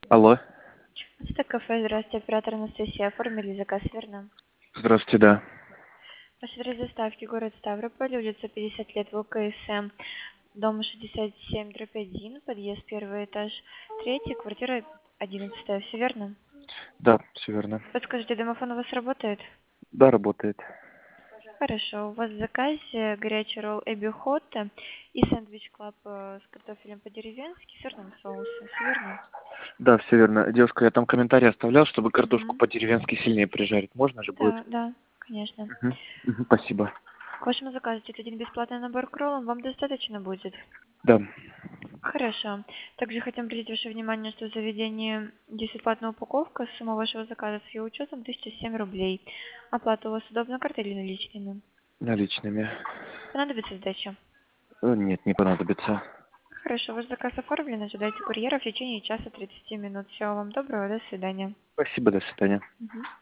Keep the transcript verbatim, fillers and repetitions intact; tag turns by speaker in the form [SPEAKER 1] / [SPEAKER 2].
[SPEAKER 1] Алло.
[SPEAKER 2] Это кафе, здравствуйте, оператор Анастасия. Оформили заказ, верно?
[SPEAKER 1] Здравствуйте, да.
[SPEAKER 2] Ваш адрес доставки, город Ставрополь, улица пятьдесят лет, ВКСМ, дом шестьдесят семь, дробь один, подъезд, первый этаж, третий, квартира одиннадцатая, все верно?
[SPEAKER 1] Да, все верно.
[SPEAKER 2] Подскажите, домофон у вас работает?
[SPEAKER 1] Да, работает.
[SPEAKER 2] Хорошо, у вас в заказе горячий ролл Эбби Хотта и сэндвич клаб э, с картофелем по-деревенски, сырным соусом, все верно?
[SPEAKER 1] Да, все верно. Девушка, я там комментарий оставлял, чтобы картошку
[SPEAKER 2] Угу.
[SPEAKER 1] по-деревенски сильнее прижарить. Можно же будет?
[SPEAKER 2] Да, да, конечно.
[SPEAKER 1] Мгм. Мгм, спасибо.
[SPEAKER 2] К вашему заказу идет один бесплатный набор к роллам, вам достаточно будет?
[SPEAKER 1] Да.
[SPEAKER 2] Хорошо. Также хотим обратить ваше внимание, что в заведении есть бесплатная упаковка. Сумма вашего заказа с ее учетом тысяча семь рублей. Оплата у вас удобна картой или наличными?
[SPEAKER 1] Наличными.
[SPEAKER 2] Понадобится сдача?
[SPEAKER 1] Э, Нет, не понадобится.
[SPEAKER 2] Хорошо, ваш заказ оформлен. Ожидайте курьера в течение часа тридцати минут. Всего вам доброго, до свидания.
[SPEAKER 1] Спасибо, до свидания.
[SPEAKER 2] Мгм.